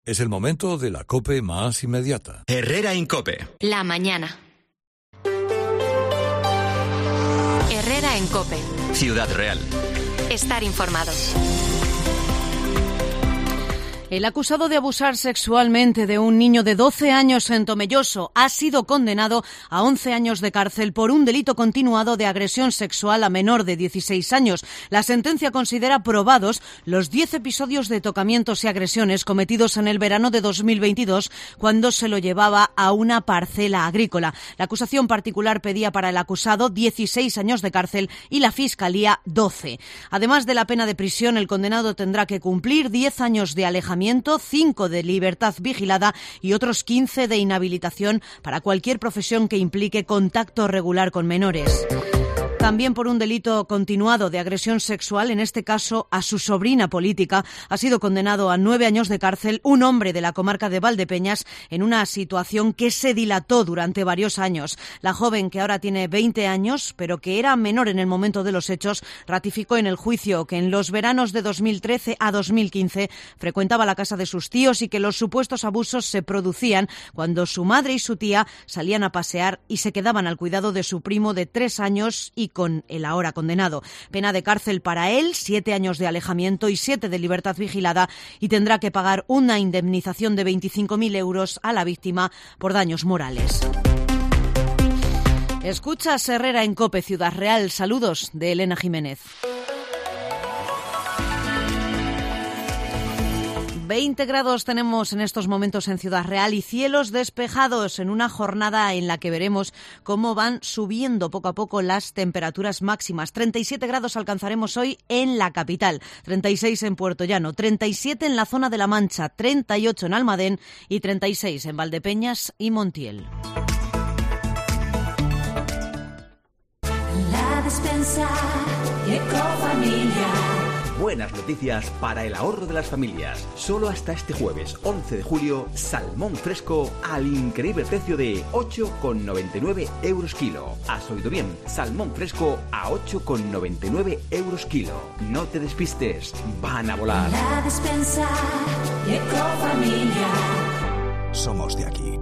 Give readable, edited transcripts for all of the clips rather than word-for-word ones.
Es el momento de la COPE más inmediata. Herrera en COPE. La mañana. Herrera en COPE. Ciudad Real. Estar informado. El acusado de abusar sexualmente de un niño de 12 años en Tomelloso ha sido condenado a 11 años de cárcel por un delito continuado de agresión sexual a menor de 16 años. La sentencia considera probados los 10 episodios de tocamientos y agresiones cometidos en el verano de 2022, cuando se lo llevaba a una parcela agrícola. La acusación particular pedía para el acusado 16 años de cárcel y la Fiscalía 12. Además de la pena de prisión, el condenado tendrá que cumplir 10 años de alejamiento, 5 de libertad vigilada y otros 15 de inhabilitación para cualquier profesión que implique contacto regular con menores. También por un delito continuado de agresión sexual, en este caso a su sobrina política, ha sido condenado a 9 años de cárcel un hombre de la comarca de Valdepeñas en una situación que se dilató durante varios años. La joven, que ahora tiene 20 años, pero que era menor en el momento de los hechos, ratificó en el juicio que en los veranos de 2013 a 2015 frecuentaba la casa de sus tíos y que los supuestos abusos se producían cuando su madre y su tía salían a pasear y se quedaban al cuidado de su primo de 3 años y con el ahora condenado. Pena de cárcel para él, 7 años de alejamiento y 7 de libertad vigilada, y tendrá que pagar una indemnización de 25.000 euros a la víctima por daños morales. Escuchas Herrera en COPE, Ciudad Real. Saludos de Elena Jiménez. 20 grados tenemos en estos momentos en Ciudad Real y cielos despejados en una jornada en la que veremos cómo van subiendo poco a poco las temperaturas máximas. 37 grados alcanzaremos hoy en la capital, 36 en Puerto Llano, 37 en la zona de La Mancha, 38 en Almadén y 36 en Valdepeñas y Montiel. La despensa Ecofamilia. Buenas noticias para el ahorro de las familias. Solo hasta este jueves 11 de julio, salmón fresco al increíble precio de 8,99 euros kilo. Has oído bien, salmón fresco a 8,99 euros kilo. No te despistes, van a volar. La despensa Ecofamilia. Somos de aquí.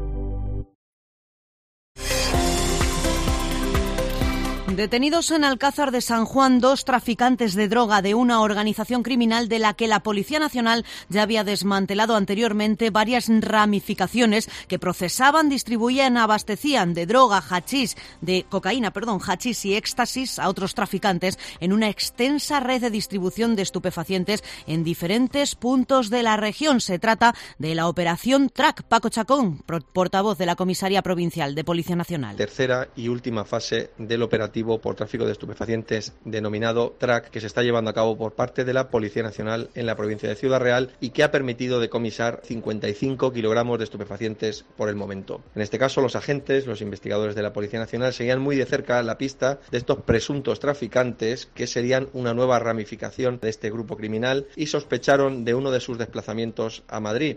Detenidos en Alcázar de San Juan 2 traficantes de droga de una organización criminal de la que la Policía Nacional ya había desmantelado anteriormente varias ramificaciones que procesaban, distribuían, abastecían de droga, hachís y éxtasis a otros traficantes en una extensa red de distribución de estupefacientes en diferentes puntos de la región. Se trata de la operación TRAC. Paco Chacón, portavoz de la Comisaría Provincial de Policía Nacional. Tercera y última fase del operativo por tráfico de estupefacientes denominado TRAC, que se está llevando a cabo por parte de la Policía Nacional en la provincia de Ciudad Real y que ha permitido decomisar 55 kilogramos de estupefacientes por el momento. En este caso, los agentes, los investigadores de la Policía Nacional seguían muy de cerca la pista de estos presuntos traficantes, que serían una nueva ramificación de este grupo criminal, y sospecharon de uno de sus desplazamientos a Madrid.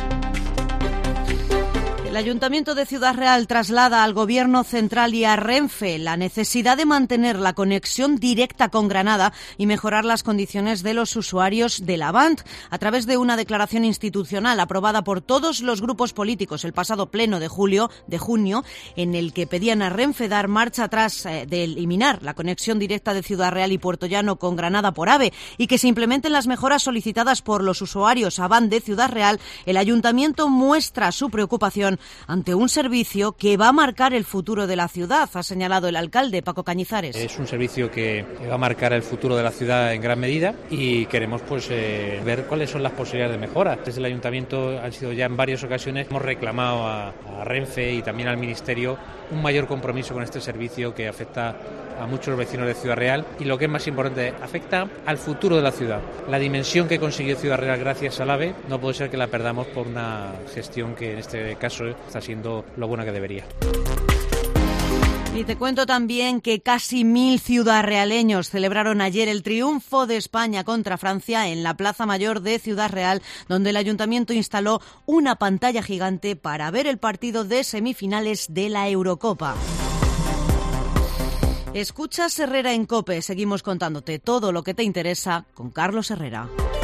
El Ayuntamiento de Ciudad Real traslada al Gobierno Central y a Renfe la necesidad de mantener la conexión directa con Granada y mejorar las condiciones de los usuarios del Avant a través de una declaración institucional aprobada por todos los grupos políticos el pasado pleno de junio, en el que pedían a Renfe dar marcha atrás de eliminar la conexión directa de Ciudad Real y Puerto Llano con Granada por AVE y que se implementen las mejoras solicitadas por los usuarios Avant de Ciudad Real. El Ayuntamiento muestra su preocupación ante un servicio que va a marcar el futuro de la ciudad, ha señalado el alcalde Paco Cañizares. Es un servicio que va a marcar el futuro de la ciudad en gran medida y queremos ver cuáles son las posibilidades de mejora. Desde el Ayuntamiento han sido ya en varias ocasiones, hemos reclamado a Renfe y también al Ministerio un mayor compromiso con este servicio que afecta a muchos vecinos de Ciudad Real y, lo que es más importante, afecta al futuro de la ciudad. La dimensión que consiguió Ciudad Real gracias al AVE no puede ser que la perdamos por una gestión que en este caso está siendo lo buena que debería. Y te cuento también que casi 1.000 ciudadrealeños celebraron ayer el triunfo de España contra Francia en la Plaza Mayor de Ciudad Real, donde el Ayuntamiento instaló una pantalla gigante para ver el partido de semifinales de la Eurocopa. Escuchas Herrera en COPE. Seguimos contándote todo lo que te interesa con Carlos Herrera.